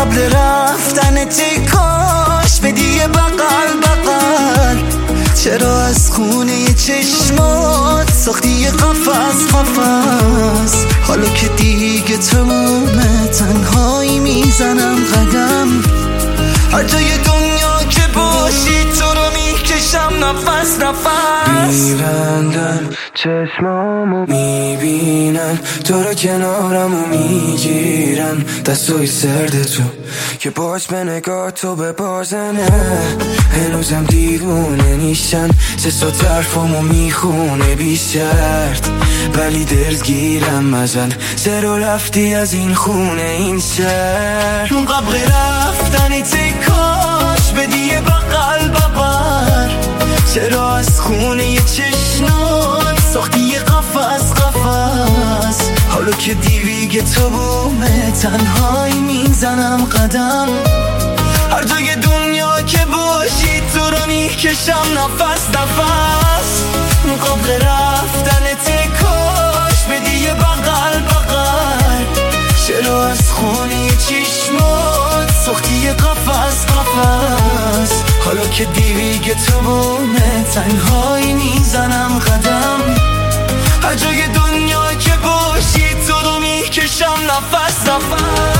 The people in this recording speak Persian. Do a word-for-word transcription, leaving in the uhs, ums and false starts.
قبل رفتن تی کاش بدی یه بغل بغل. چرا از خونه چشمات ساختی یه قفس قفس؟ حالا که دیگه تمومه تنهایی میزنم قدم. هر جای دنیا که باشی تو رو میکشم نفس نفس. میبندم چشمامو میبینم تو رو کنارمو میگیرم، دستای سرد تو که باش به نگاه تو ببازنه. هنوزم دیوونه نیستم، سه سا طرفامو میخونه بی شرط، ولی دلگیرم ازن زرو رفتی از این خونه این شهر. قبل رفتن تی کاش بدی یه بغل بغل. چرا از خونه چشمات ساختی یه قفس قفس؟ حالا که دیویگه تو بومه تنهایی میزنم قدم. هر جای دنیا که باشی تو رو میکشم نفس نفس. قبل رفتن تی کاش بدی یه بغل بغل. چرا از خونه چشمات ساختی یه قفس قفس؟ حالا که دیویگه تو بومه تنهایی میزنم قدم. هر جای دنیا که باشی تو رو میکشم نفس نفس.